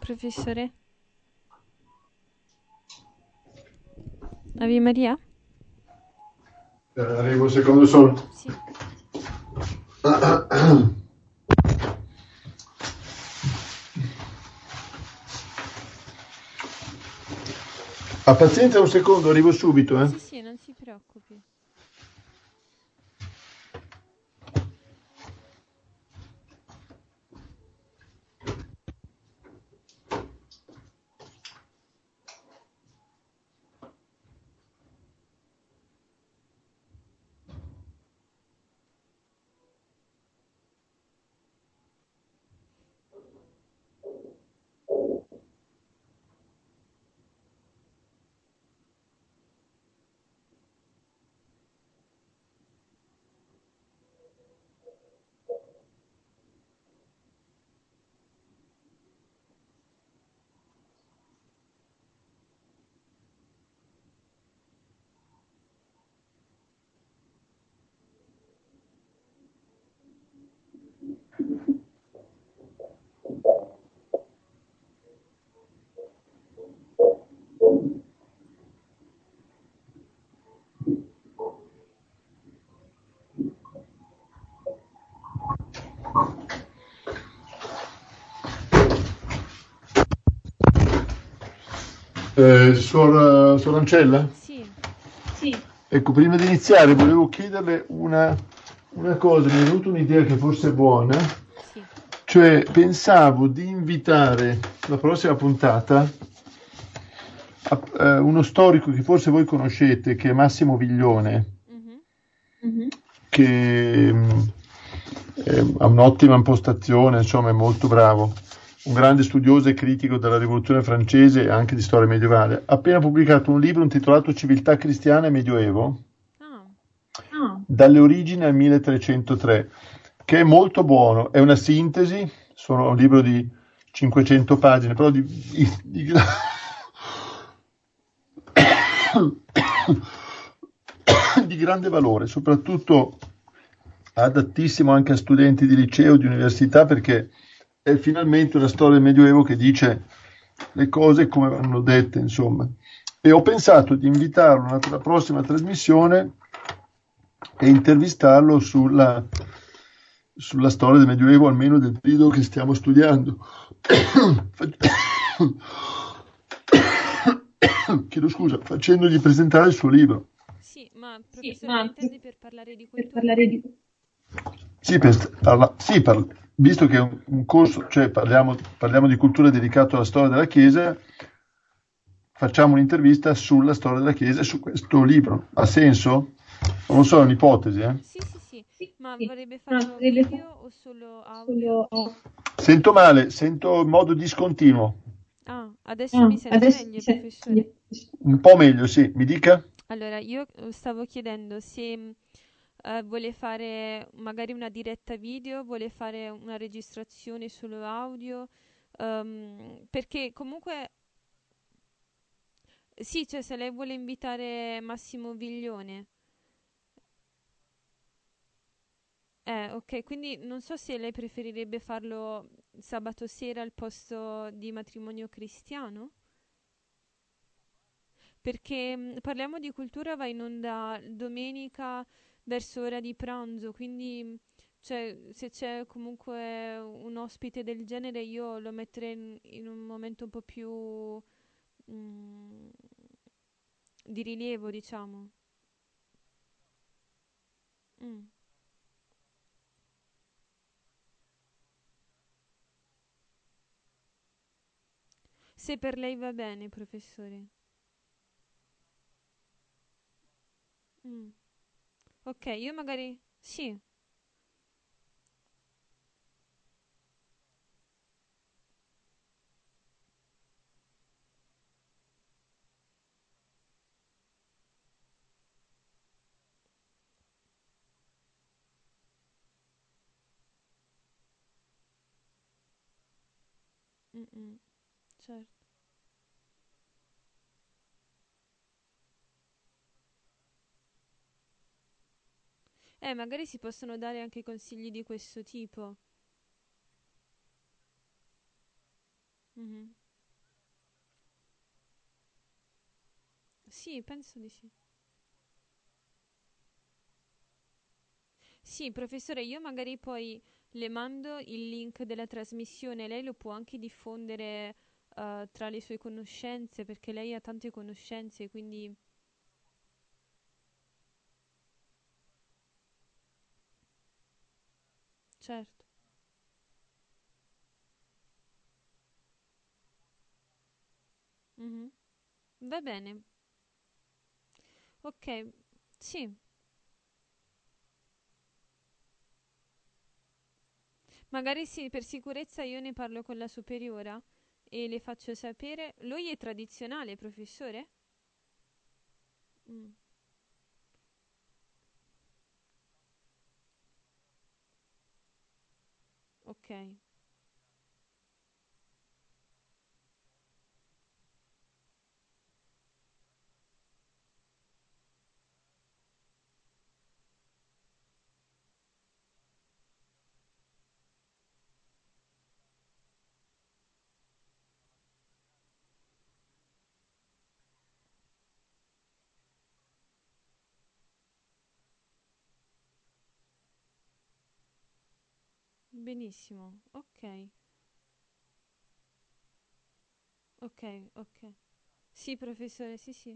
professore. Ave Maria? Arrivo un secondo solo. Sì. Ha pazienza un secondo, arrivo subito, eh. Sì, sì, non si preoccupi. Suor Ancella? Sì, Ecco, prima di iniziare volevo chiederle una cosa, mi è venuta un'idea che forse è buona, sì. cioè pensavo di invitare la prossima puntata uno storico che forse voi conoscete, che è Massimo Viglione, Mhm. che ha un'ottima impostazione, insomma è molto bravo, un grande studioso e critico della Rivoluzione francese e anche di storia medievale. Ha appena pubblicato un libro intitolato Civiltà cristiana e Medioevo, Ah, dalle origini al 1303, che è molto buono, è una sintesi, sono un libro di 500 pagine, però di grande valore, soprattutto adattissimo anche a studenti di liceo, di università, perché è finalmente una storia del Medioevo che dice le cose come vanno dette, insomma. E ho pensato di invitarlo alla prossima trasmissione e intervistarlo sulla storia del Medioevo, almeno del periodo che stiamo studiando. Chiedo scusa, facendogli presentare il suo libro. sì, ma professore, ma intende per parlare di cultura? Sì, sì, visto che è un corso, cioè parliamo di cultura dedicato alla storia della Chiesa, facciamo un'intervista sulla storia della Chiesa e su questo libro. Ha senso? Non lo so, è Sì, un'ipotesi, eh? sì, sì, sì. Ma vorrebbe farlo video o solo audio? Sento male, sento in modo discontinuo. Ah, adesso mi sente meglio, professore? Un po' meglio, sì, mi dica? Allora, io stavo chiedendo se vuole fare magari una diretta video, vuole fare una registrazione solo audio, perché comunque sì, cioè se lei vuole invitare Massimo Viglione, ok, quindi non so se lei preferirebbe farlo sabato sera al posto di matrimonio cristiano, perché parliamo di cultura va in onda domenica verso ora di pranzo, quindi cioè, se c'è comunque un ospite del genere io lo metterei in un momento un po' più mm, di rilievo, diciamo. Mm. Se per lei va bene, professore. Mm. Ok, io magari sì. Mm-mm, certo. Magari si possono dare anche consigli di questo tipo. Mhm. Sì, penso di sì. Sì, professore, io magari poi le mando il link della trasmissione, lei lo può anche diffondere tra le sue conoscenze, perché lei ha tante conoscenze, quindi certo. Mhm. Va bene. Ok, sì, magari sì, per sicurezza io ne parlo con la superiora e le faccio sapere. Lui è tradizionale, professore? Mm, ok, benissimo. Ok, ok, ok. Sì, professore, sì, sì.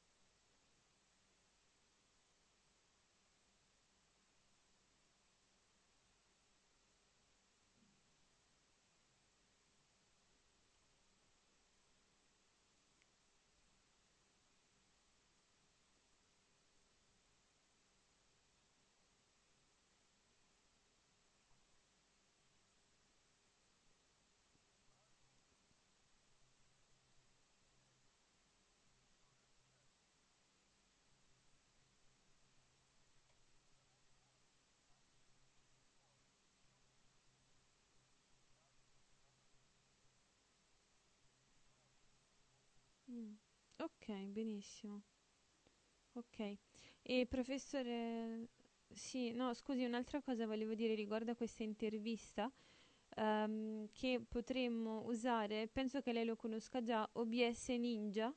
Mm, ok, benissimo. Ok. E professore, sì, no, scusi, un'altra cosa volevo dire riguardo a questa intervista, che potremmo usare, penso che lei lo conosca già, OBS Ninja.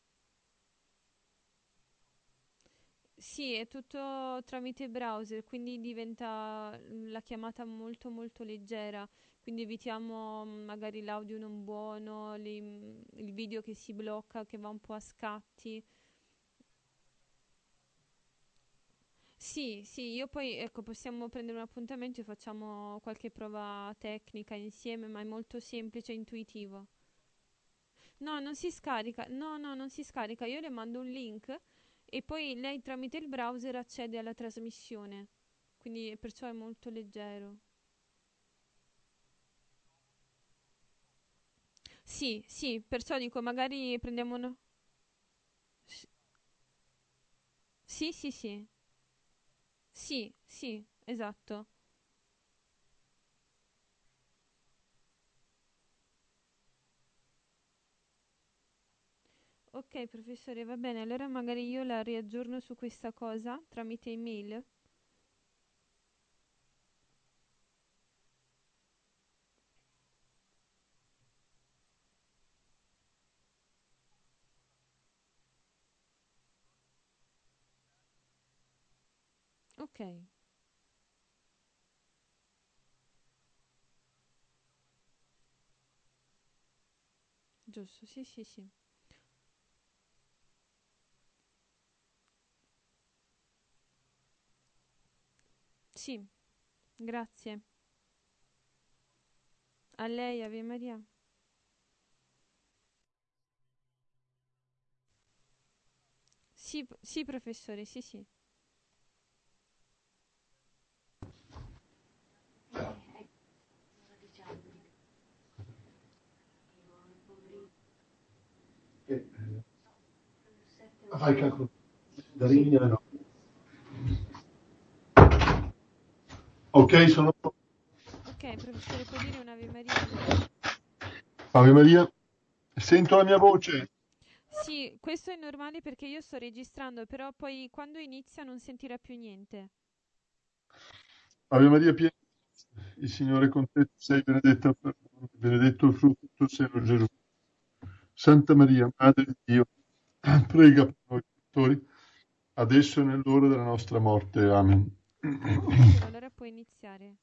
Sì, è tutto tramite browser, quindi diventa la chiamata molto molto leggera, quindi evitiamo magari l'audio non buono, il video che si blocca, che va un po' a scatti. Sì, sì, io poi, ecco, possiamo prendere un appuntamento e facciamo qualche prova tecnica insieme, ma è molto semplice e intuitivo. No, non si scarica, no, no, non si scarica, io le mando un link e poi lei tramite il browser accede alla trasmissione, quindi perciò è molto leggero. Sì, sì, perciò dico, magari prendiamo uno... S- Sì, sì, sì, sì, sì, esatto. Ok, professore, va bene, allora magari io la riaggiorno su questa cosa tramite email. Ok, giusto, sì, sì, sì. Sì, grazie. A lei, Ave Maria. Sì, sì, professore, sì, sì. Fai calcolo. No. Ok, sono... Ok, professore, può dire un'Ave Maria? Ave Maria, sento la mia voce. Sì, questo è normale perché io sto registrando, però poi quando inizia non sentirà più niente. Ave Maria piena. Il Signore è con te, tu sei benedetta per donne, benedetto il frutto del tuo seno, Gesù. Santa Maria, Madre di Dio, prega per noi peccatori, adesso e nell'ora della nostra morte. Amen. Angelo, allora puoi iniziare.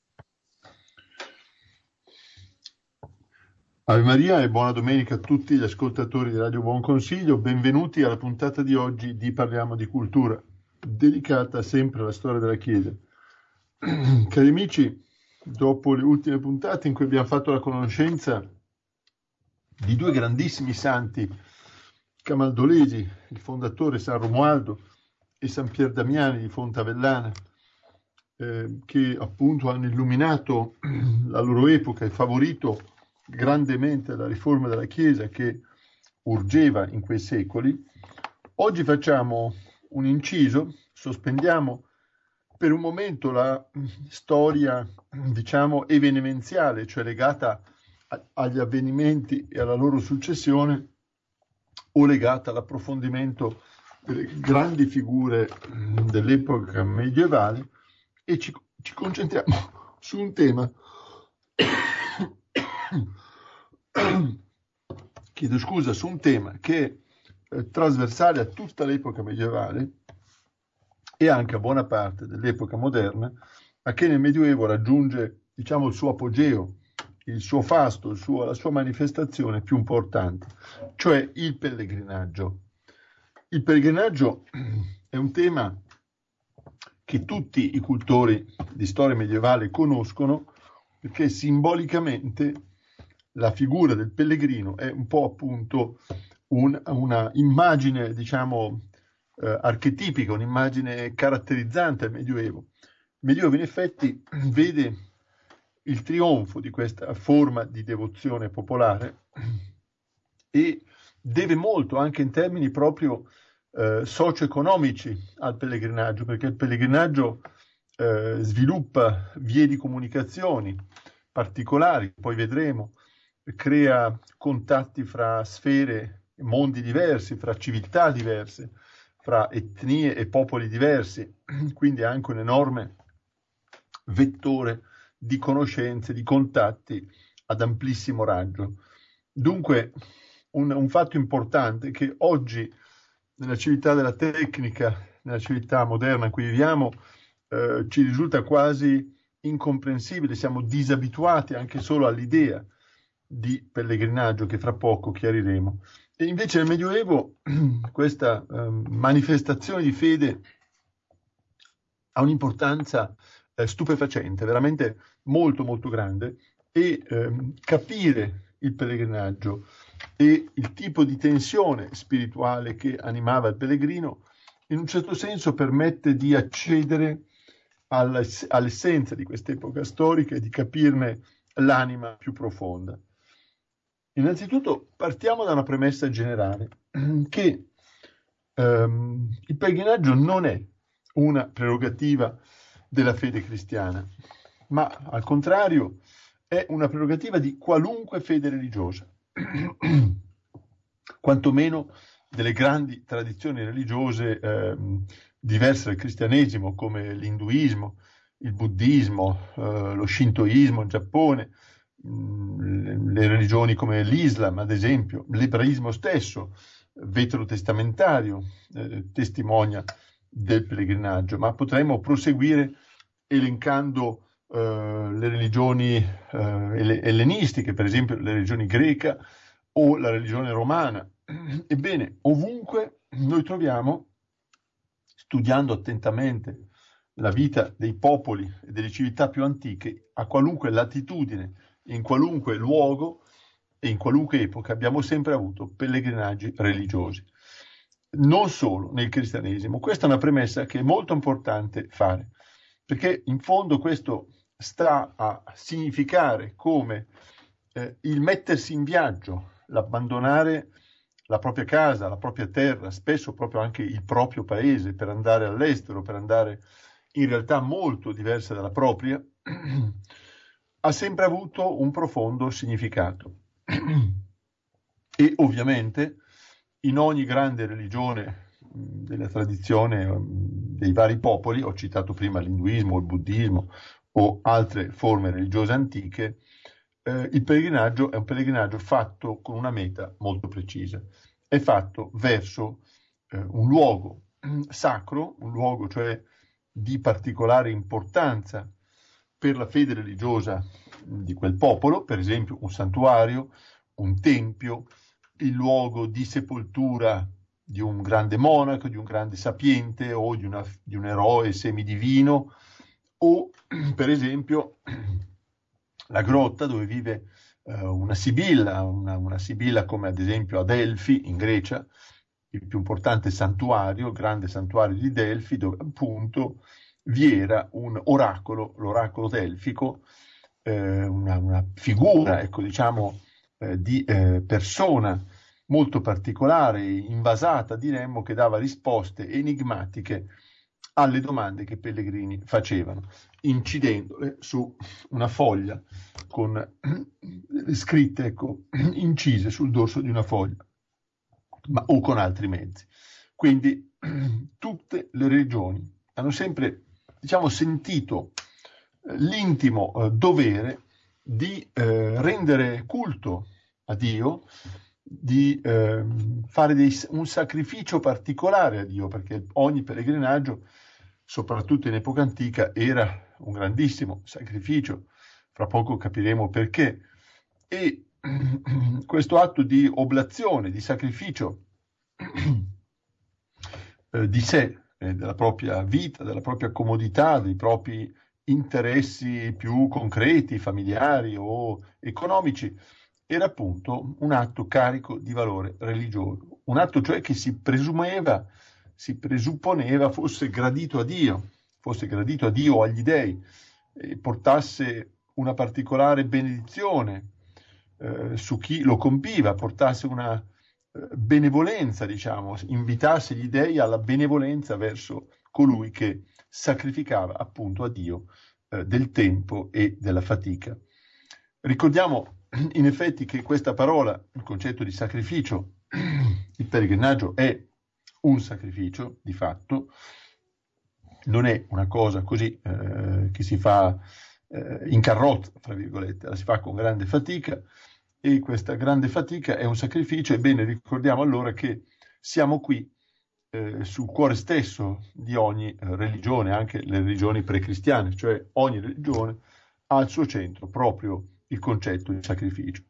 Ave Maria e buona domenica a tutti gli ascoltatori di Radio Buon Consiglio. Benvenuti alla puntata di oggi di Parliamo di Cultura, dedicata sempre alla storia della Chiesa. Cari amici, dopo le ultime puntate in cui abbiamo fatto la conoscenza di due grandissimi santi camaldolesi, il fondatore San Romualdo e San Pier Damiani di Fontavellana, che appunto hanno illuminato la loro epoca e favorito grandemente la riforma della Chiesa che urgeva in quei secoli. Oggi facciamo un inciso, sospendiamo per un momento la storia, diciamo, evenimenziale, cioè legata agli avvenimenti e alla loro successione, o legata all'approfondimento delle grandi figure dell'epoca medievale, e ci concentriamo su un tema chiedo scusa, su un tema che è trasversale a tutta l'epoca medievale e anche a buona parte dell'epoca moderna, ma che nel Medioevo raggiunge, diciamo, il suo apogeo, il suo fasto, la sua manifestazione più importante, cioè il pellegrinaggio. Il pellegrinaggio è un tema che tutti i cultori di storia medievale conoscono, perché simbolicamente la figura del pellegrino è un po' appunto una immagine, diciamo, archetipica, un'immagine caratterizzante al Medioevo. Il Medioevo in effetti vede il trionfo di questa forma di devozione popolare e deve molto anche in termini proprio socio-economici al pellegrinaggio, perché il pellegrinaggio sviluppa vie di comunicazioni particolari, poi vedremo, crea contatti fra sfere, mondi diversi, fra civiltà diverse, fra etnie e popoli diversi, quindi anche un enorme vettore di conoscenze, di contatti ad amplissimo raggio. Dunque un fatto importante che oggi nella civiltà della tecnica, nella civiltà moderna in cui viviamo, ci risulta quasi incomprensibile, siamo disabituati anche solo all'idea di pellegrinaggio che fra poco chiariremo. E invece nel Medioevo questa manifestazione di fede ha un'importanza stupefacente, veramente molto molto grande, e capire il pellegrinaggio e il tipo di tensione spirituale che animava il pellegrino in un certo senso permette di accedere all'essenza di quest'epoca storica e di capirne l'anima più profonda. Innanzitutto partiamo da una premessa generale, che il pellegrinaggio non è una prerogativa della fede cristiana, ma al contrario è una prerogativa di qualunque fede religiosa, quantomeno delle grandi tradizioni religiose diverse dal cristianesimo, come l'induismo, il buddismo, lo shintoismo in Giappone, le religioni come l'Islam, ad esempio, l'ebraismo stesso, veterotestamentario, testimonia del pellegrinaggio, ma potremmo proseguire elencando le religioni ellenistiche, per esempio le religioni greca o la religione romana. Ebbene, ovunque noi troviamo, studiando attentamente la vita dei popoli e delle civiltà più antiche, a qualunque latitudine, in qualunque luogo e in qualunque epoca, abbiamo sempre avuto pellegrinaggi religiosi. Non solo nel cristianesimo. Questa è una premessa che è molto importante fare, perché in fondo questo sta a significare come il mettersi in viaggio, l'abbandonare la propria casa, la propria terra, spesso proprio anche il proprio paese, per andare all'estero, per andare in realtà molto diversa dalla propria, ha sempre avuto un profondo significato. E ovviamente in ogni grande religione della tradizione dei vari popoli, ho citato prima l'induismo, il buddismo o altre forme religiose antiche, il pellegrinaggio è un pellegrinaggio fatto con una meta molto precisa. È fatto verso un luogo sacro, un luogo cioè di particolare importanza per la fede religiosa di quel popolo, per esempio un santuario, un tempio, il luogo di sepoltura di un grande monaco, di un grande sapiente o di un eroe semidivino, o per esempio la grotta dove vive una sibilla, una sibilla come ad esempio a Delfi in Grecia, il più importante santuario, il grande santuario di Delfi, dove appunto vi era un oracolo, l'oracolo delfico, una figura, ecco, diciamo, di persona molto particolare, invasata, diremmo, che dava risposte enigmatiche alle domande che i pellegrini facevano, incidendole su una foglia con scritte, ecco, incise sul dorso di una foglia, o con altri mezzi. Quindi tutte le religioni hanno sempre, diciamo, sentito l'intimo dovere di rendere culto a Dio, di fare un sacrificio particolare a Dio, perché ogni pellegrinaggio, soprattutto in epoca antica, era un grandissimo sacrificio. Fra poco capiremo perché. E questo atto di oblazione, di sacrificio di sé, della propria vita, della propria comodità, dei propri interessi più concreti, familiari o economici, era appunto un atto carico di valore religioso, un atto cioè che si presupponeva fosse gradito a Dio o agli dei, portasse una particolare benedizione su chi lo compiva, portasse una benevolenza, diciamo, invitasse gli dei alla benevolenza verso colui che sacrificava appunto a Dio del tempo e della fatica. Ricordiamo in effetti che questa parola, il concetto di sacrificio, il pellegrinaggio è un sacrificio di fatto, non è una cosa così che si fa in carrozza, fra virgolette, la si fa con grande fatica, e questa grande fatica è un sacrificio. Ebbene, ricordiamo allora che siamo qui sul cuore stesso di ogni religione, anche le religioni precristiane, cioè ogni religione ha al suo centro proprio il concetto di sacrificio.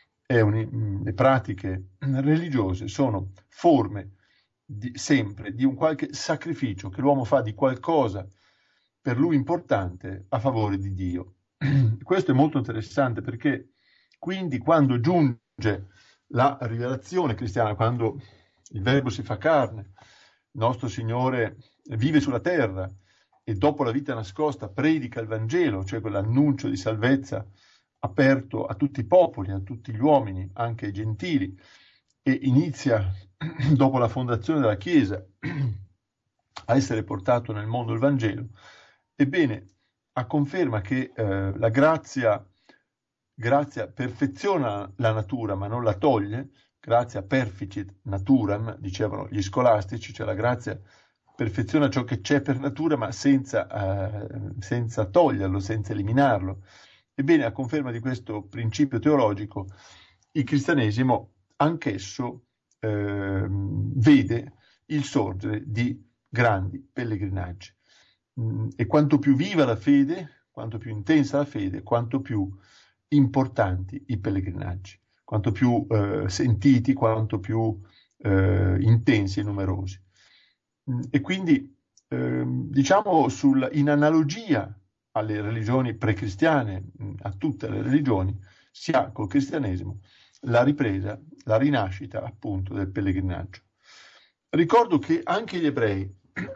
Le pratiche religiose sono forme sempre di un qualche sacrificio che l'uomo fa di qualcosa per lui importante a favore di Dio. Questo è molto interessante, perché quindi quando giunge la rivelazione cristiana, quando il Verbo si fa carne, il nostro Signore vive sulla terra e dopo la vita nascosta predica il Vangelo, cioè quell'annuncio di salvezza aperto a tutti i popoli, a tutti gli uomini, anche ai gentili, e inizia dopo la fondazione della Chiesa a essere portato nel mondo il Vangelo. Ebbene, a conferma che la grazia perfeziona la natura ma non la toglie, grazia perficit naturam, dicevano gli scolastici, cioè la grazia perfeziona ciò che c'è per natura ma senza toglierlo, senza eliminarlo. Ebbene, a conferma di questo principio teologico, il cristianesimo anch'esso vede il sorgere di grandi pellegrinaggi. E quanto più viva la fede, quanto più intensa la fede, quanto più importanti i pellegrinaggi, quanto più sentiti, quanto più intensi e numerosi. E quindi, diciamo, in analogia alle religioni precristiane, a tutte le religioni, si ha col cristianesimo la ripresa, la rinascita appunto del pellegrinaggio. Ricordo che anche gli ebrei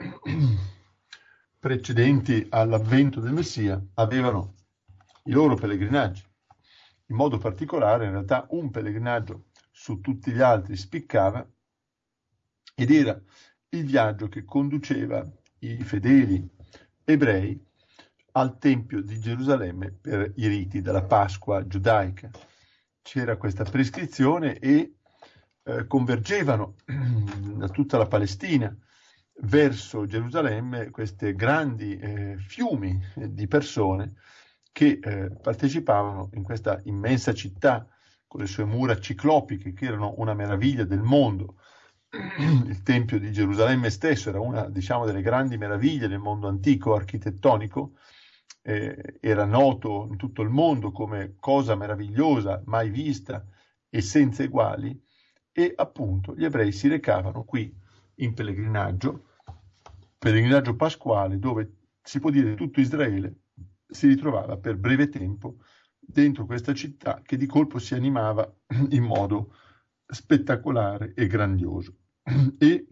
precedenti all'avvento del Messia avevano i loro pellegrinaggi. In modo particolare, in realtà, un pellegrinaggio su tutti gli altri spiccava, ed era il viaggio che conduceva i fedeli ebrei al Tempio di Gerusalemme per i riti della Pasqua giudaica. C'era questa prescrizione e convergevano da tutta la Palestina verso Gerusalemme questi grandi fiumi di persone che partecipavano in questa immensa città con le sue mura ciclopiche che erano una meraviglia del mondo. Il Tempio di Gerusalemme stesso era una, diciamo, delle grandi meraviglie del mondo antico architettonico, era noto in tutto il mondo come cosa meravigliosa, mai vista e senza eguali, e appunto gli ebrei si recavano qui in pellegrinaggio pasquale, dove si può dire tutto Israele si ritrovava per breve tempo dentro questa città che di colpo si animava in modo spettacolare e grandioso. E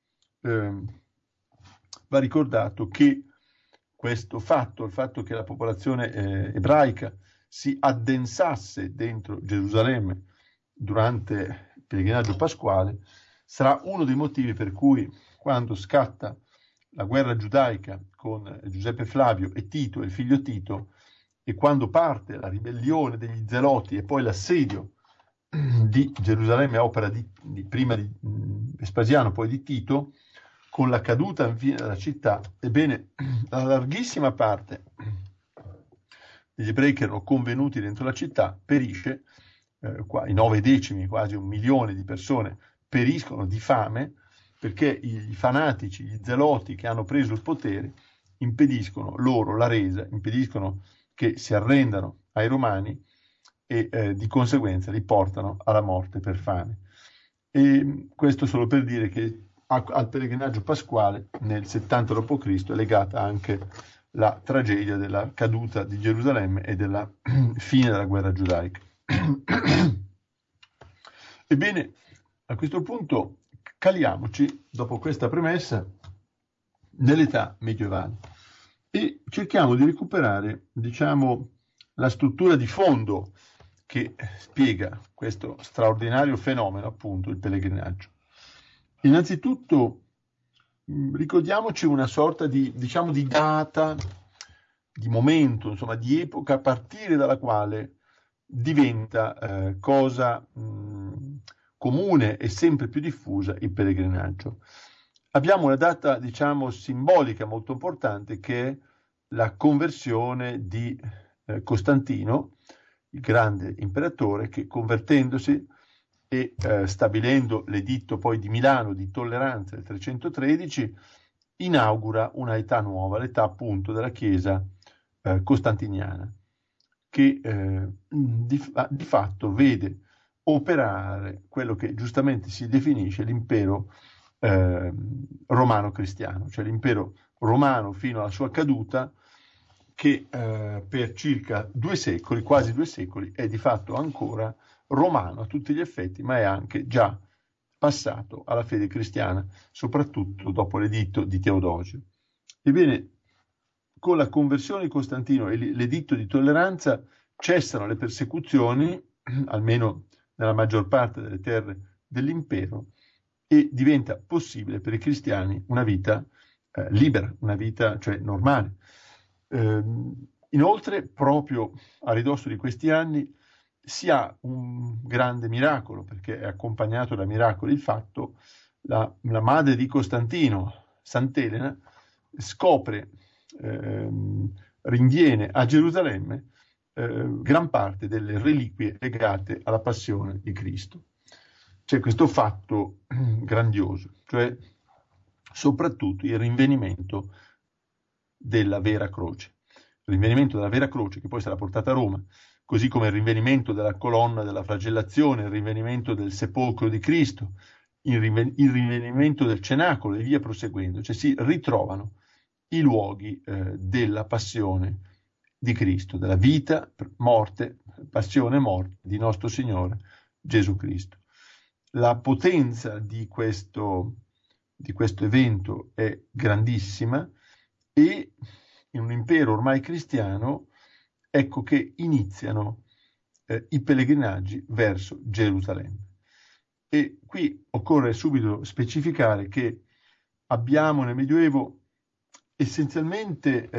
va ricordato che questo fatto, il fatto che la popolazione ebraica si addensasse dentro Gerusalemme durante il pellegrinaggio pasquale, sarà uno dei motivi per cui quando scatta la guerra giudaica con Giuseppe Flavio e Tito, il figlio Tito, e quando parte la ribellione degli Zeloti e poi l'assedio di Gerusalemme a opera prima di Vespasiano, poi di Tito, con la caduta infine della città, ebbene, la larghissima parte degli ebrei che erano convenuti dentro la città perisce, i 9/10, quasi 1 milione di persone periscono di fame perché i fanatici, gli zeloti che hanno preso il potere impediscono loro la resa, impediscono che si arrendano ai romani e di conseguenza li portano alla morte per fame. E questo solo per dire che al pellegrinaggio pasquale nel 70 d.C. è legata anche la tragedia della caduta di Gerusalemme e della fine della guerra giudaica. Ebbene, a questo punto caliamoci, dopo questa premessa, nell'età medievale e cerchiamo di recuperare, diciamo, la struttura di fondo che spiega questo straordinario fenomeno, appunto, il pellegrinaggio. Innanzitutto ricordiamoci una sorta di, diciamo, di data, di momento, insomma, di epoca a partire dalla quale diventa cosa comune e sempre più diffusa il pellegrinaggio. Abbiamo una data, diciamo, simbolica molto importante che è la conversione di Costantino, il grande imperatore, che convertendosi e stabilendo l'editto poi di Milano di tolleranza del 313, inaugura una età nuova, l'età appunto della Chiesa costantiniana, che di fatto vede operare quello che giustamente si definisce l'impero romano-cristiano, cioè l'impero romano fino alla sua caduta, che per circa 2 secoli, quasi 2 secoli, è di fatto ancora romano a tutti gli effetti, ma è anche già passato alla fede cristiana, soprattutto dopo l'editto di Teodosio. Ebbene, con la conversione di Costantino e l'editto di tolleranza cessano le persecuzioni, almeno nella maggior parte delle terre dell'impero, e diventa possibile per i cristiani una vita libera, una vita cioè normale. Inoltre, proprio a ridosso di questi anni, si ha un grande miracolo, perché è accompagnato da miracoli il fatto la madre di Costantino, Sant'Elena, scopre, rinviene a Gerusalemme gran parte delle reliquie legate alla passione di Cristo. C'è questo fatto grandioso, cioè soprattutto il rinvenimento della vera croce. Il rinvenimento della vera croce, che poi sarà portata a Roma, così come il rinvenimento della colonna della flagellazione, il rinvenimento del sepolcro di Cristo, il rinvenimento del cenacolo e via proseguendo. Cioè si ritrovano i luoghi della passione di Cristo, della vita, morte, passione e morte di nostro Signore Gesù Cristo. La potenza di questo evento è grandissima e in un impero ormai cristiano ecco che iniziano i pellegrinaggi verso Gerusalemme. E qui occorre subito specificare che abbiamo nel Medioevo essenzialmente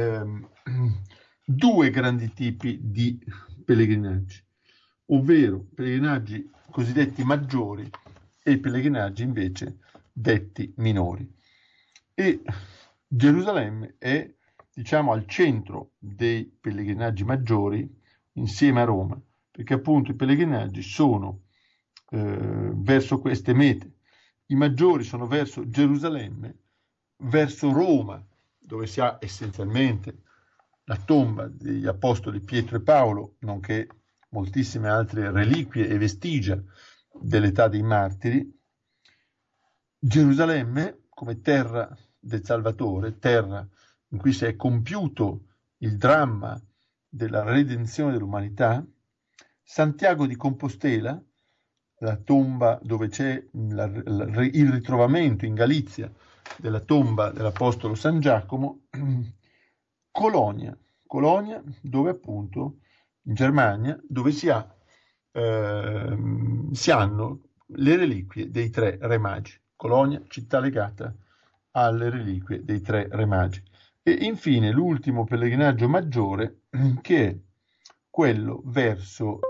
2 grandi tipi di pellegrinaggi, ovvero pellegrinaggi cosiddetti maggiori e pellegrinaggi invece detti minori. E Gerusalemme è, diciamo, al centro dei pellegrinaggi maggiori insieme a Roma, perché appunto i pellegrinaggi sono verso queste mete. I maggiori sono verso Gerusalemme, verso Roma, dove si ha essenzialmente la tomba degli apostoli Pietro e Paolo, nonché moltissime altre reliquie e vestigia dell'età dei martiri. Gerusalemme come terra del Salvatore, terra in cui si è compiuto il dramma della redenzione dell'umanità. Santiago di Compostela, la tomba dove c'è il ritrovamento in Galizia della tomba dell'Apostolo San Giacomo. Colonia, dove appunto in Germania, dove si hanno le reliquie dei tre re magi. Colonia, città legata alle reliquie dei tre re magi. E infine l'ultimo pellegrinaggio maggiore, che è quello verso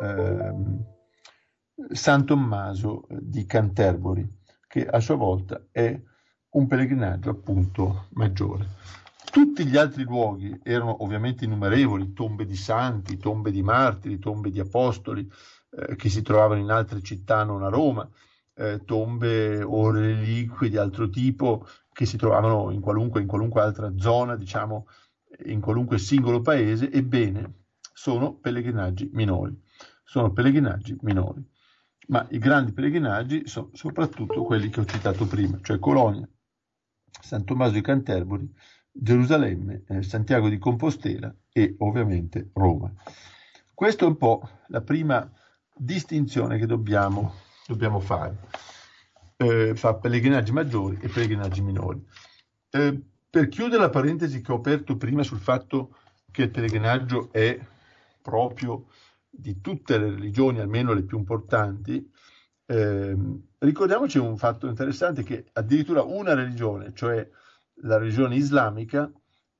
San Tommaso di Canterbury, che a sua volta è un pellegrinaggio appunto maggiore. Tutti gli altri luoghi erano ovviamente innumerevoli, tombe di santi, tombe di martiri, tombe di apostoli, che si trovavano in altre città non a Roma, tombe o reliquie di altro tipo che si trovavano in qualunque altra zona, diciamo, in qualunque singolo paese. Ebbene, sono pellegrinaggi minori. Ma i grandi pellegrinaggi sono soprattutto quelli che ho citato prima, cioè Colonia, San Tommaso di Canterbury, Gerusalemme, Santiago di Compostela e ovviamente Roma. Questa è un po' la prima distinzione che dobbiamo fare fra pellegrinaggi maggiori e pellegrinaggi minori. Per chiudere la parentesi che ho aperto prima sul fatto che il pellegrinaggio è proprio di tutte le religioni, almeno le più importanti, ricordiamoci un fatto interessante, che addirittura una religione, cioè la religione islamica,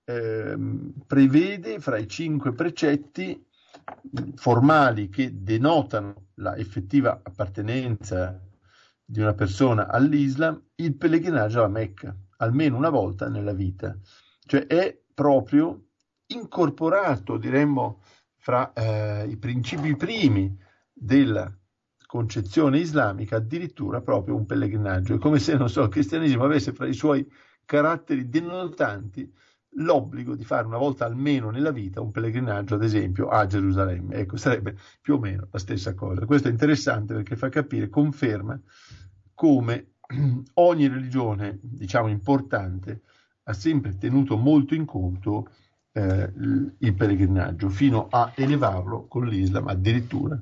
prevede fra i 5 precetti formali che denotano la effettiva appartenenza di una persona all'Islam il pellegrinaggio alla Mecca, almeno una volta nella vita. Cioè è proprio incorporato, diremmo, fra i principi primi della concezione islamica, addirittura proprio un pellegrinaggio. È come se, non so, il cristianesimo avesse fra i suoi caratteri denotanti l'obbligo di fare una volta almeno nella vita un pellegrinaggio, ad esempio, a Gerusalemme. Ecco, sarebbe più o meno la stessa cosa. Questo è interessante perché fa capire, conferma come ogni religione, diciamo, importante ha sempre tenuto molto in conto il pellegrinaggio, fino a elevarlo con l'Islam addirittura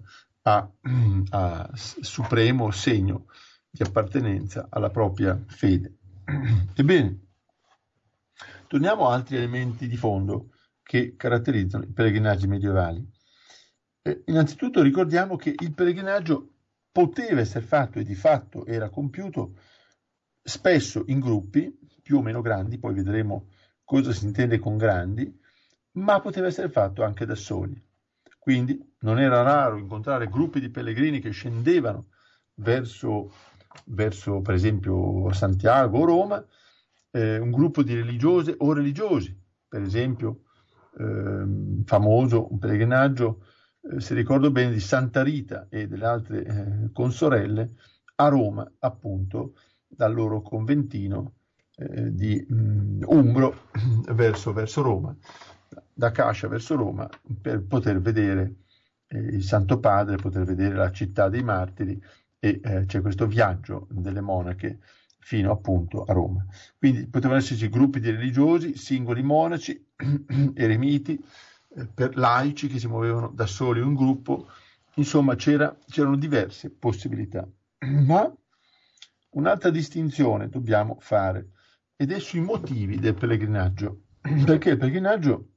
a supremo segno di appartenenza alla propria fede. Ebbene, torniamo a altri elementi di fondo che caratterizzano i pellegrinaggi medievali. Innanzitutto ricordiamo che il pellegrinaggio poteva essere fatto, e di fatto era compiuto, spesso in gruppi più o meno grandi, poi vedremo cosa si intende con grandi, ma poteva essere fatto anche da soli. Quindi non era raro incontrare gruppi di pellegrini che scendevano verso per esempio Santiago o Roma, un gruppo di religiose o religiosi, per esempio famoso un pellegrinaggio, se ricordo bene, di Santa Rita e delle altre consorelle a Roma, appunto dal loro conventino di Umbro verso Roma, da Cascia verso Roma, per poter vedere il Santo Padre, poter vedere la città dei martiri, e c'è questo viaggio delle monache fino appunto a Roma. Quindi potevano esserci gruppi di religiosi, singoli monaci, eremiti, per laici che si muovevano da soli o in gruppo. Insomma, c'erano diverse possibilità. Ma un'altra distinzione dobbiamo fare, ed è sui motivi del pellegrinaggio, perché il pellegrinaggio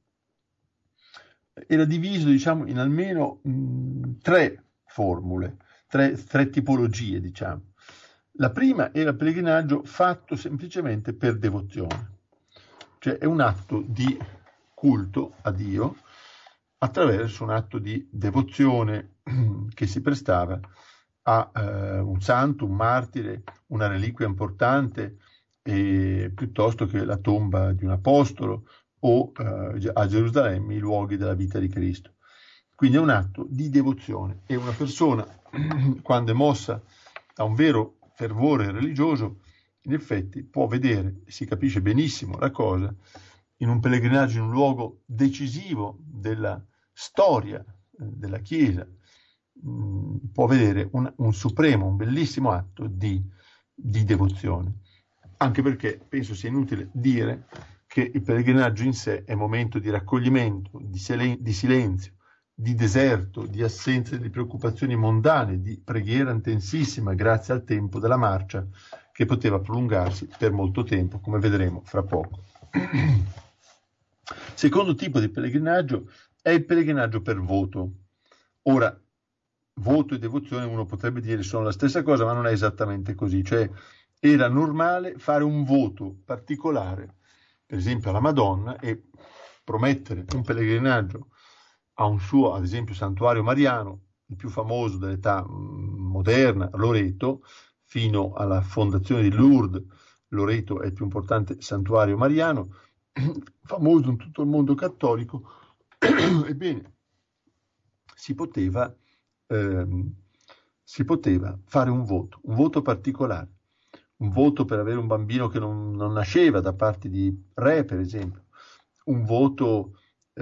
era diviso, diciamo, in almeno 3 formule, tre tipologie, diciamo. La prima era il pellegrinaggio fatto semplicemente per devozione, cioè è un atto di culto a Dio attraverso un atto di devozione che si prestava a un santo, un martire, una reliquia importante, piuttosto che la tomba di un apostolo o a Gerusalemme i luoghi della vita di Cristo. Quindi è un atto di devozione e una persona, quando è mossa da un vero fervore religioso, in effetti può vedere, si capisce benissimo la cosa, in un pellegrinaggio in un luogo decisivo della storia della Chiesa, può vedere un supremo, un bellissimo atto di devozione. Anche perché penso sia inutile dire che il pellegrinaggio in sé è momento di raccoglimento, di silenzio, di deserto, di assenza di preoccupazioni mondane, di preghiera intensissima grazie al tempo della marcia che poteva prolungarsi per molto tempo, come vedremo fra poco. Secondo tipo di pellegrinaggio è il pellegrinaggio per voto. Ora, voto e devozione uno potrebbe dire sono la stessa cosa, ma non è esattamente così. Cioè, era normale fare un voto particolare, per esempio alla Madonna, e promettere un pellegrinaggio a un suo, ad esempio, santuario mariano, il più famoso dell'età moderna, Loreto, fino alla fondazione di Lourdes. Loreto è il più importante santuario mariano, famoso in tutto il mondo cattolico. Ebbene, si poteva fare un voto particolare, un voto per avere un bambino che non nasceva da parte di re, per esempio, un voto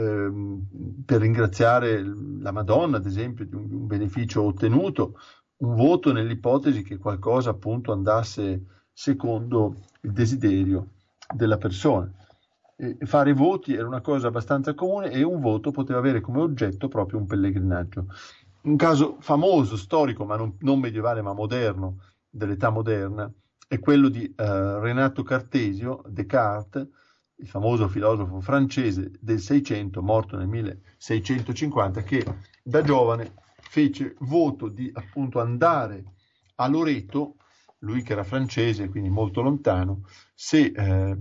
per ringraziare la Madonna, ad esempio, di un beneficio ottenuto, un voto nell'ipotesi che qualcosa appunto andasse secondo il desiderio della persona. Fare voti era una cosa abbastanza comune e un voto poteva avere come oggetto proprio un pellegrinaggio. Un caso famoso, storico, ma non medievale ma moderno, dell'età moderna, è quello di Renato Cartesio, Descartes, il famoso filosofo francese del 600, morto nel 1650, che da giovane fece voto di appunto andare a Loreto, lui che era francese, quindi molto lontano, se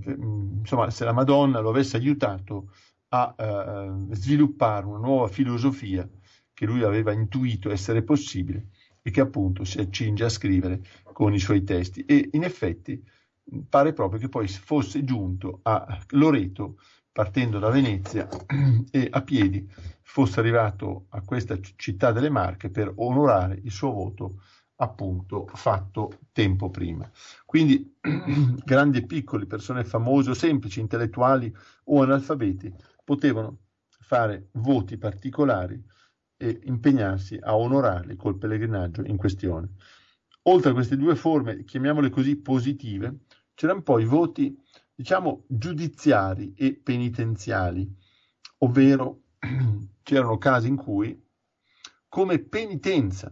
la Madonna lo avesse aiutato a sviluppare una nuova filosofia che lui aveva intuito essere possibile e che appunto si accinge a scrivere con i suoi testi. E in effetti pare proprio che poi fosse giunto a Loreto partendo da Venezia e a piedi fosse arrivato a questa città delle Marche per onorare il suo voto appunto fatto tempo prima. Quindi grandi e piccoli, persone famose o semplici, intellettuali o analfabeti, potevano fare voti particolari e impegnarsi a onorarli col pellegrinaggio in questione. Oltre a queste due forme, chiamiamole così, positive, c'erano poi voti, diciamo, giudiziari e penitenziali, ovvero c'erano casi in cui, come penitenza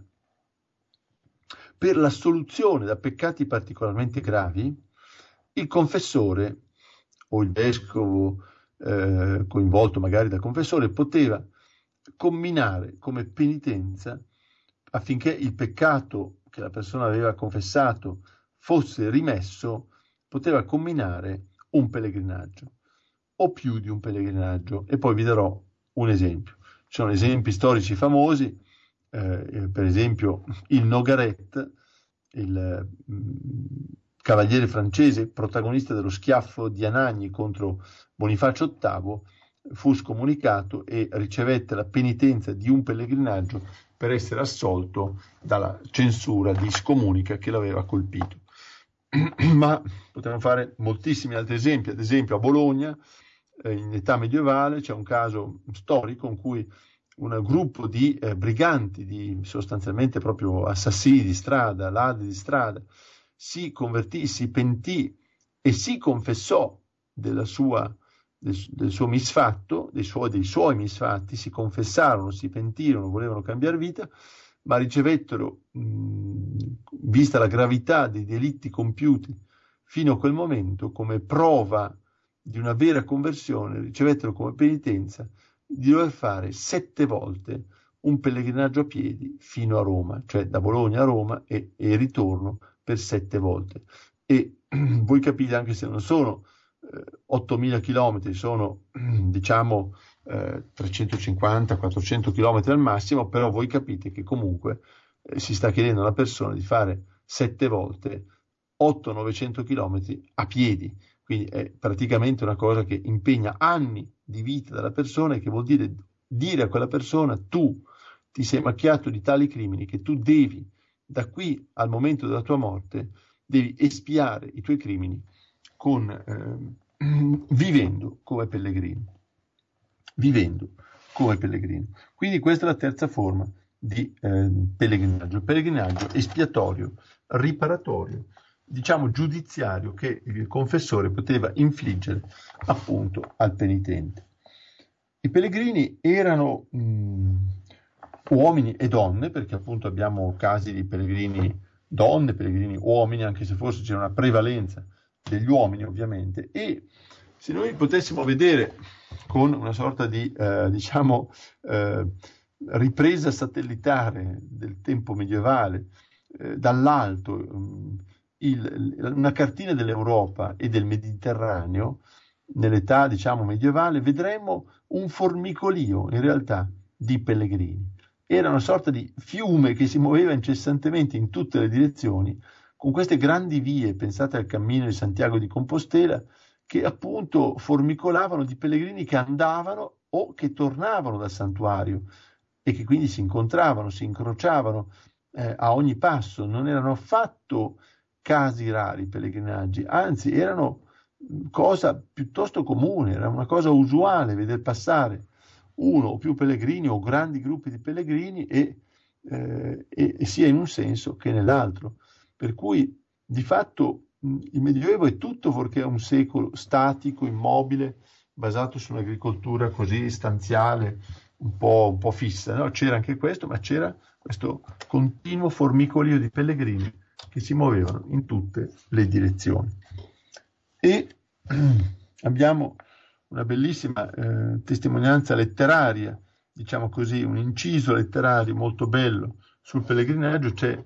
per l'assoluzione da peccati particolarmente gravi, il confessore o il vescovo coinvolto magari dal confessore poteva comminare come penitenza affinché il peccato che la persona aveva confessato fosse rimesso, poteva comminare un pellegrinaggio o più di un pellegrinaggio. E poi vi darò un esempio. Ci sono esempi storici famosi, per esempio il Nogaret, il cavaliere francese, protagonista dello schiaffo di Anagni contro Bonifacio VIII, fu scomunicato e ricevette la penitenza di un pellegrinaggio per essere assolto dalla censura di scomunica che l'aveva colpito. Ma potremmo fare moltissimi altri esempi. Ad esempio a Bologna, in età medievale, c'è un caso storico in cui un gruppo di briganti, sostanzialmente proprio assassini di strada, ladri di strada, si convertì, si pentì e si confessò del suo misfatto, dei suoi misfatti, si confessarono, si pentirono, volevano cambiare vita, ma ricevettero, vista la gravità dei delitti compiuti fino a quel momento, come prova di una vera conversione, ricevettero come penitenza di dover fare 7 volte un pellegrinaggio a piedi fino a Roma, cioè da Bologna a Roma e ritorno per 7 volte. E voi capite, anche se non sono 8.000 chilometri, sono diciamo 350-400 chilometri al massimo, però voi capite che comunque si sta chiedendo alla persona di fare 7 volte 800-900 km a piedi, quindi è praticamente una cosa che impegna anni di vita della persona e che vuol dire a quella persona: tu ti sei macchiato di tali crimini che tu devi, da qui al momento della tua morte, devi espiare i tuoi crimini vivendo come pellegrino. Vivendo come pellegrino. Quindi questa è la terza forma di pellegrinaggio. Pellegrinaggio espiatorio, riparatorio, diciamo giudiziario, che il confessore poteva infliggere appunto al penitente. I pellegrini erano uomini e donne, perché appunto abbiamo casi di pellegrini donne, pellegrini uomini, anche se forse c'era una prevalenza degli uomini ovviamente. E se noi potessimo vedere con una sorta di ripresa satellitare del tempo medievale dall'alto una cartina dell'Europa e del Mediterraneo nell'età medievale, vedremo un formicolio in realtà di pellegrini. Era una sorta di fiume che si muoveva incessantemente in tutte le direzioni, con queste grandi vie, pensate al cammino di Santiago di Compostela, che appunto formicolavano di pellegrini che andavano o che tornavano dal santuario e che quindi si incontravano, si incrociavano a ogni passo. Non erano affatto casi rari i pellegrinaggi, anzi erano cosa piuttosto comune, era una cosa usuale vedere passare uno o più pellegrini o grandi gruppi di pellegrini e sia in un senso che nell'altro. Per cui di fatto il Medioevo è tutto fuorché un secolo statico, immobile, basato su un'agricoltura così stanziale, un po' fissa, no? C'era anche questo, ma c'era questo continuo formicolio di pellegrini che si muovevano in tutte le direzioni. E abbiamo una bellissima testimonianza letteraria, diciamo così, un inciso letterario molto bello sul pellegrinaggio. C'è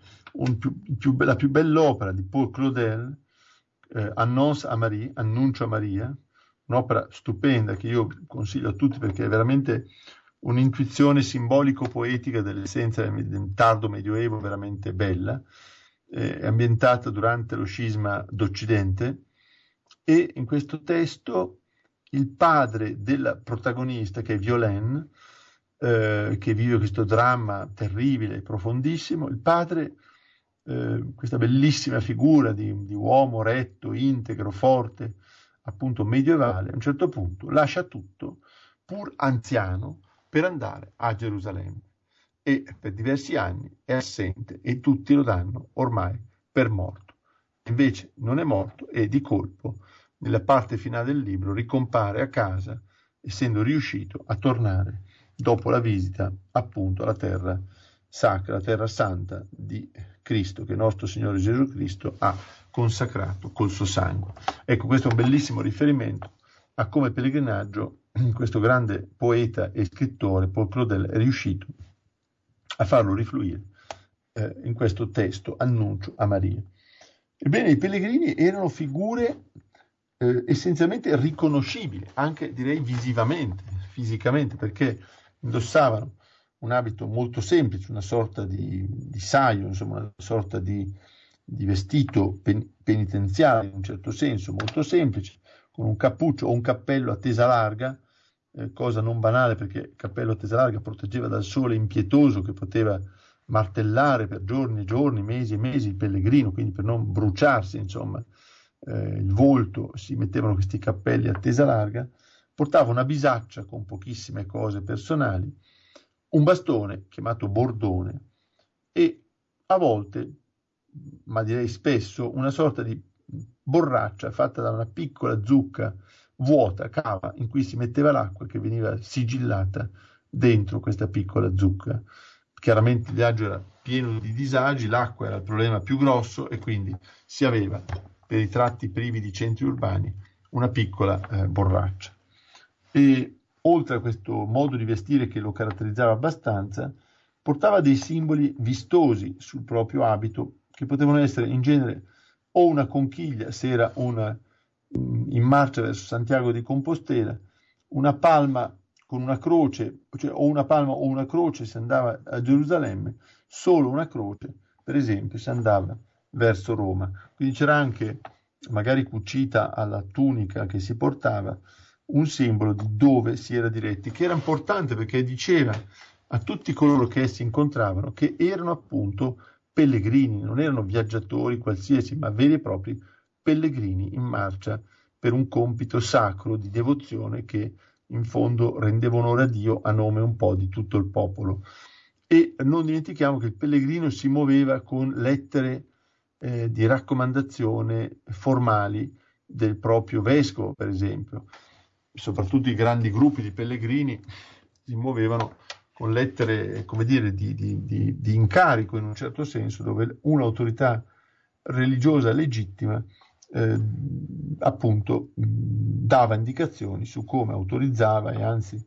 la più bella opera di Paul Claudel, Annonce à Marie, Annuncio a Maria, un'opera stupenda che io consiglio a tutti perché è veramente un'intuizione simbolico-poetica dell'essenza del tardo medioevo, veramente bella, è ambientata durante lo scisma d'Occidente, e in questo testo il padre della protagonista, che è Violaine, che vive questo dramma terribile, profondissimo, il padre, questa bellissima figura di uomo retto, integro, forte, appunto medievale, a un certo punto lascia tutto, pur anziano, per andare a Gerusalemme e per diversi anni è assente e tutti lo danno ormai per morto. Invece non è morto e di colpo nella parte finale del libro ricompare a casa, essendo riuscito a tornare dopo la visita appunto alla terra sacra, la terra santa di Cristo, che nostro Signore Gesù Cristo ha consacrato col suo sangue. Ecco, questo è un bellissimo riferimento a come pellegrinaggio questo grande poeta e scrittore Paul Claudel è riuscito a farlo rifluire in questo testo, Annuncio a Maria. Ebbene, i pellegrini erano figure essenzialmente riconoscibili, anche direi visivamente, fisicamente, perché indossavano un abito molto semplice, una sorta di saio, insomma una sorta di vestito penitenziale in un certo senso, molto semplice, con un cappuccio o un cappello a tesa larga, cosa non banale perché il cappello a tesa larga proteggeva dal sole impietoso che poteva martellare per giorni e giorni, mesi e mesi il pellegrino, quindi per non bruciarsi, insomma, il volto, si mettevano questi cappelli a tesa larga, portava una bisaccia con pochissime cose personali, un bastone chiamato bordone e a volte, ma direi spesso, una sorta di borraccia fatta da una piccola zucca vuota, cava, in cui si metteva l'acqua che veniva sigillata dentro questa piccola zucca. Chiaramente il viaggio era pieno di disagi, l'acqua era il problema più grosso e quindi si aveva, per i tratti privi di centri urbani, una piccola borraccia. E oltre a questo modo di vestire che lo caratterizzava abbastanza, portava dei simboli vistosi sul proprio abito, che potevano essere in genere o una conchiglia se era in marcia verso Santiago di Compostela, una palma con una croce, cioè o una palma o una croce se andava a Gerusalemme, solo una croce, per esempio, se andava verso Roma. Quindi c'era anche, magari cucita alla tunica che si portava, un simbolo di dove si era diretti, che era importante perché diceva a tutti coloro che essi incontravano che erano appunto pellegrini, non erano viaggiatori qualsiasi, ma veri e propri pellegrini in marcia per un compito sacro di devozione che in fondo rendeva onore a Dio a nome un po' di tutto il popolo. E non dimentichiamo che il pellegrino si muoveva con lettere di raccomandazione formali del proprio vescovo, per esempio. Soprattutto i grandi gruppi di pellegrini si muovevano con lettere, come dire, di incarico in un certo senso, dove un'autorità religiosa legittima appunto dava indicazioni su come autorizzava e anzi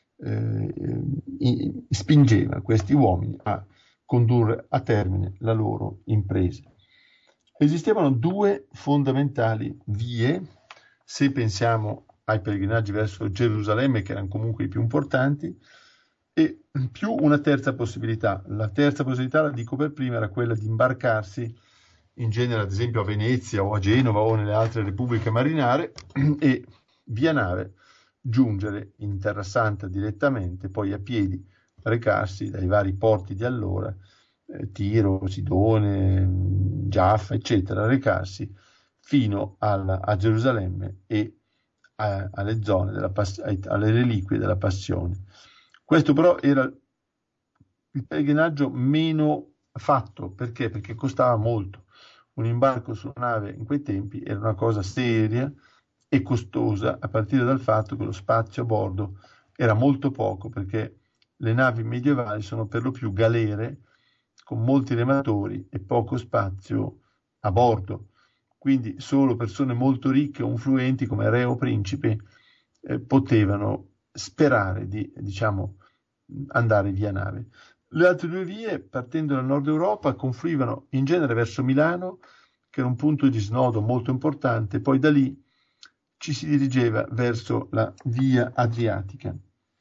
spingeva questi uomini a condurre a termine la loro impresa. Esistevano due fondamentali vie, se pensiamo ai pellegrinaggi verso Gerusalemme, che erano comunque i più importanti, e più una terza possibilità. La terza possibilità, la dico per prima, era quella di imbarcarsi in genere ad esempio a Venezia o a Genova o nelle altre repubbliche marinare e via nave giungere in Terra Santa direttamente, poi a piedi recarsi dai vari porti di allora, Tiro, Sidone, Giaffa, eccetera, recarsi fino a Gerusalemme e alle zone alle reliquie della Passione. Questo però era il pellegrinaggio meno fatto, perché? Perché costava molto. Un imbarco su una nave in quei tempi era una cosa seria e costosa, a partire dal fatto che lo spazio a bordo era molto poco, perché le navi medievali sono per lo più galere con molti rematori e poco spazio a bordo. Quindi solo persone molto ricche o influenti come re o principi potevano sperare di, diciamo, andare via nave. Le altre due vie, partendo dal nord Europa, confluivano in genere verso Milano, che era un punto di snodo molto importante, poi da lì ci si dirigeva verso la via Adriatica,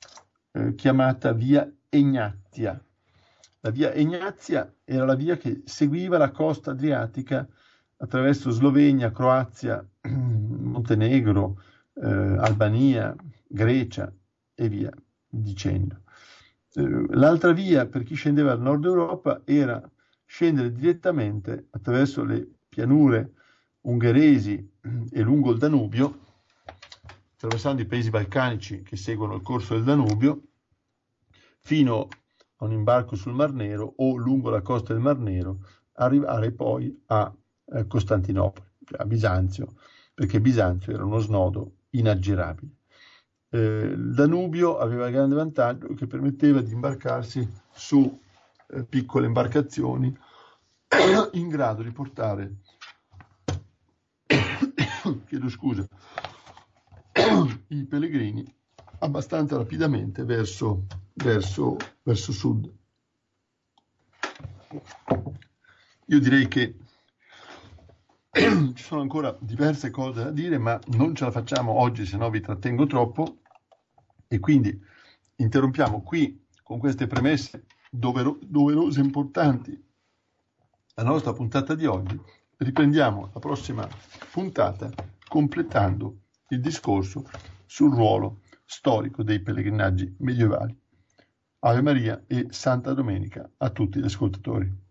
chiamata via Egnatia. La via Egnazia era la via che seguiva la costa adriatica attraverso Slovenia, Croazia, Montenegro, Albania, Grecia e via dicendo. L'altra via per chi scendeva dal nord Europa era scendere direttamente attraverso le pianure ungheresi e lungo il Danubio, attraversando i paesi balcanici che seguono il corso del Danubio, fino a un imbarco sul Mar Nero o lungo la costa del Mar Nero, arrivare poi a Costantinopoli, cioè a Bisanzio, perché Bisanzio era uno snodo inaggirabile. Il Danubio aveva il grande vantaggio che permetteva di imbarcarsi su piccole imbarcazioni in grado di portare chiedo scusa, i pellegrini abbastanza rapidamente verso sud. Io direi che ci sono ancora diverse cose da dire, ma non ce la facciamo oggi, se no vi trattengo troppo, e quindi interrompiamo qui con queste premesse doverose e importanti la nostra puntata di oggi. Riprendiamo la prossima puntata completando il discorso sul ruolo storico dei pellegrinaggi medievali. Ave Maria e Santa Domenica a tutti gli ascoltatori.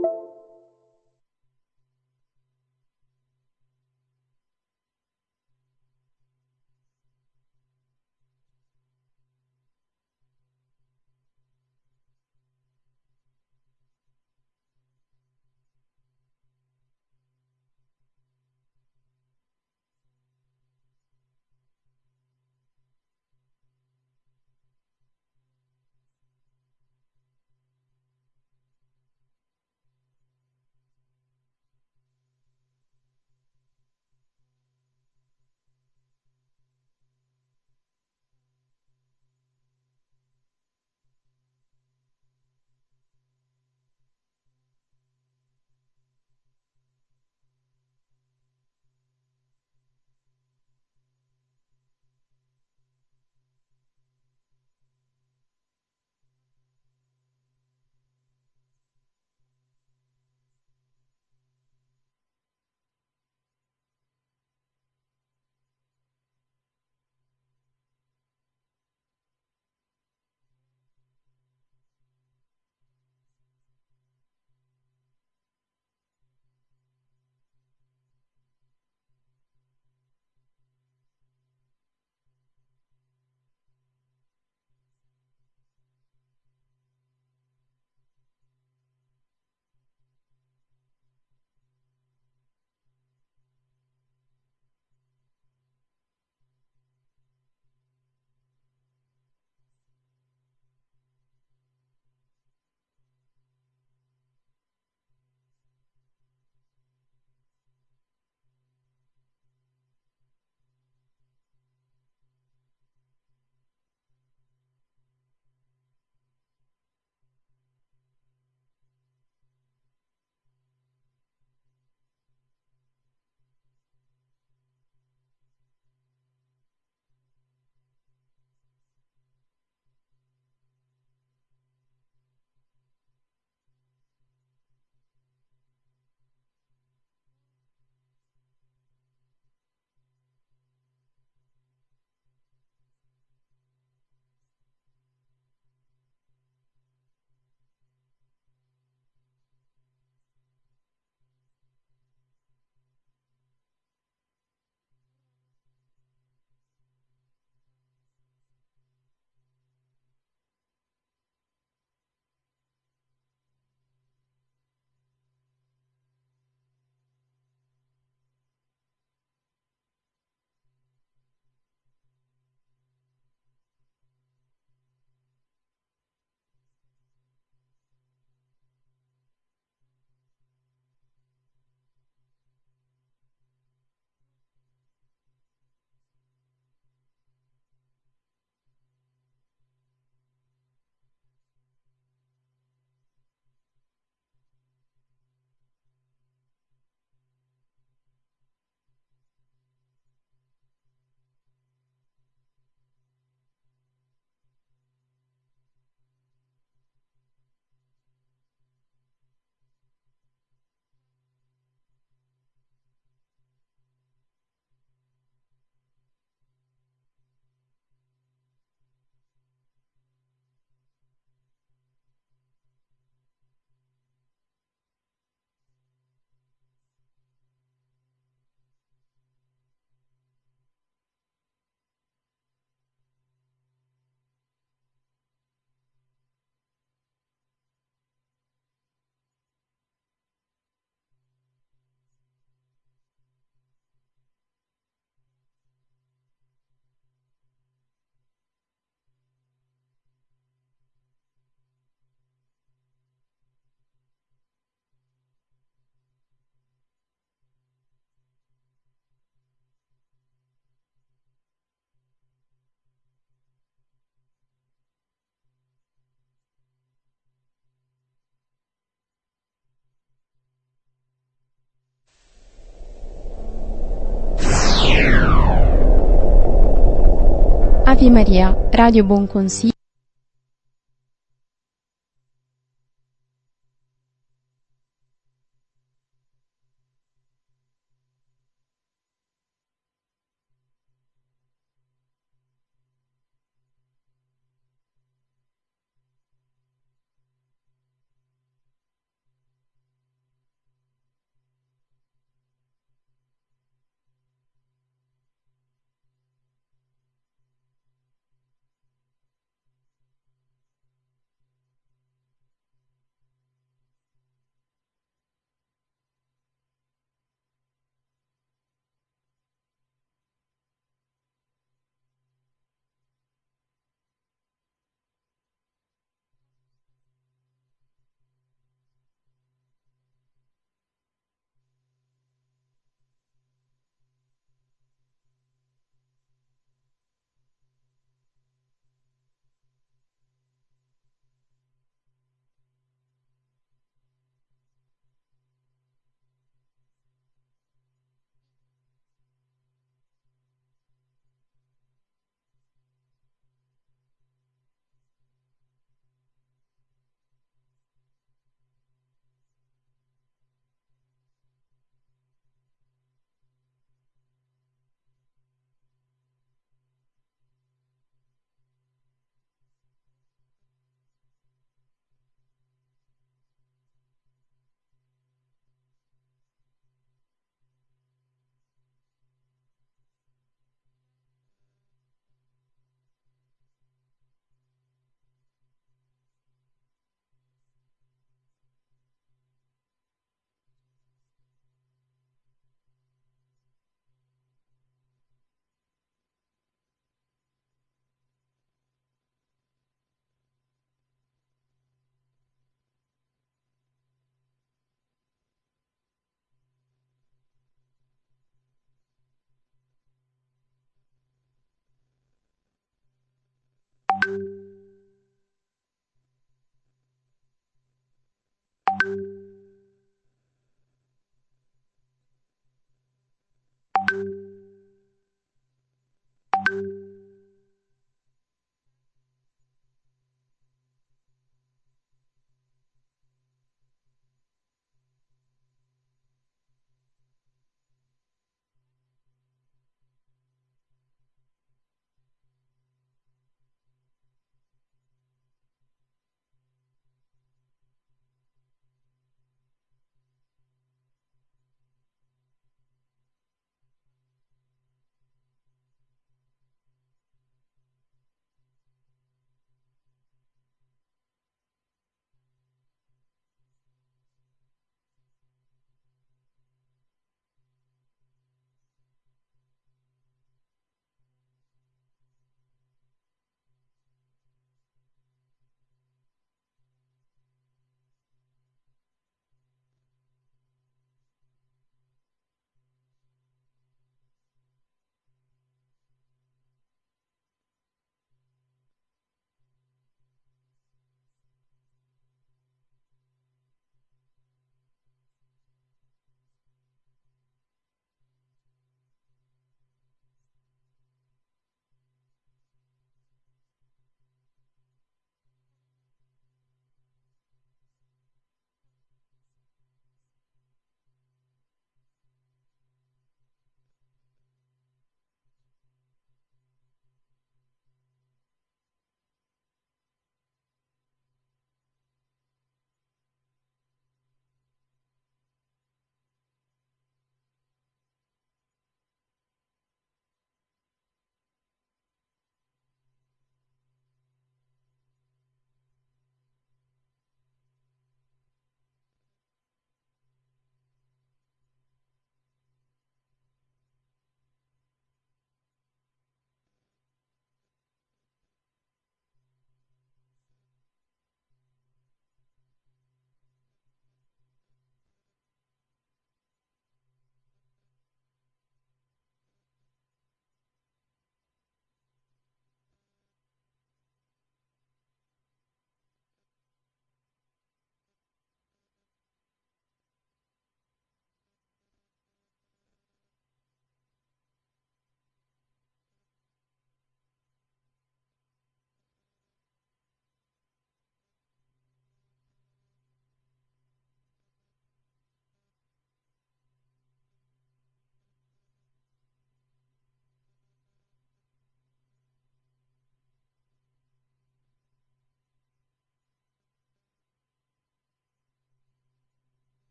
Ave Maria, Radio Buon Consiglio